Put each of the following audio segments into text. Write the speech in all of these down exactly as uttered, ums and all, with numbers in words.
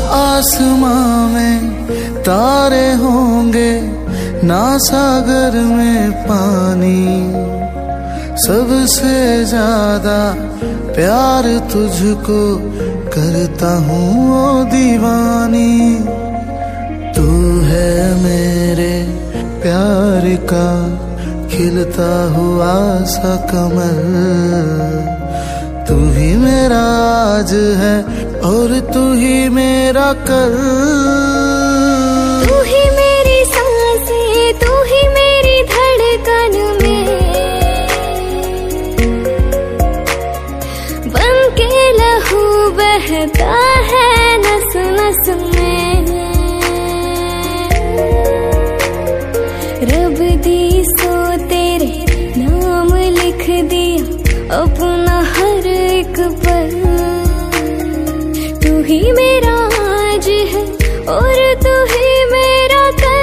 आसमां में तारे होंगे, ना सागर में पानी। सबसे ज्यादा प्यार तुझको करता हूँ ओ दीवानी। तू है मेरे प्यार का खिलता हुआ सा कमल। तू ही मेरा आज है और तू ही मेरा कल। तू ही मेरी सांसें, तू ही मेरी धड़कन में, बन के लहू बहता है नस नस में। रब दी सो तेरे नाम लिख दिया अपना हर एक पल। तू ही मेरा आज है और तू ही मेरा कल।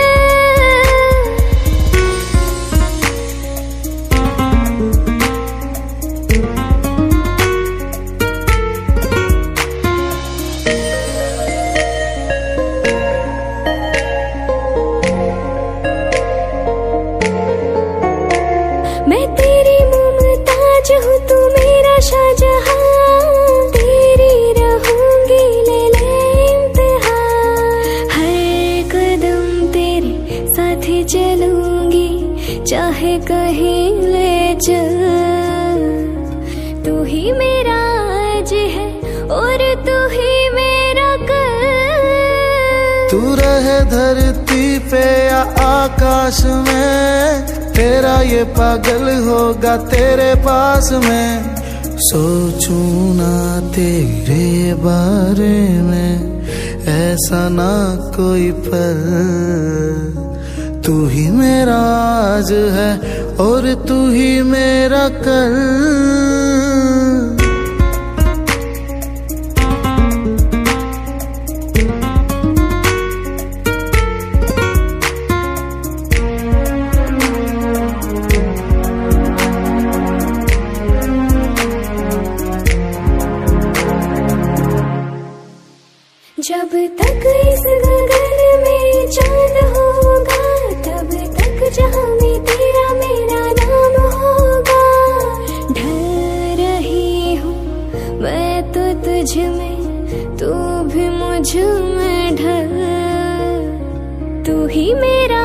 मैं तेरी मुमताज हूँ, तू मेरा शाहजहां। तेरी रहूंगी ले ले इम्तिहान। हर कदम तेरे साथ ही चलूंगी, चाहे कहीं ले चल। तू ही मेरा आज है और तू ही मेरा कल। तू रहे धरती पे या आकाश में, तेरा ये पागल होगा तेरे पास में। सोचूं ना तेरे बारे में ऐसा ना कोई पल। तू ही मेरा आज है और तू ही मेरा कल। जब तक इस गगन में चांद होगा, तब तक जहां में तेरा मेरा नाम होगा। ढल रही हूँ मैं तो तुझ में, तू भी मुझ में ढल। तू ही मेरा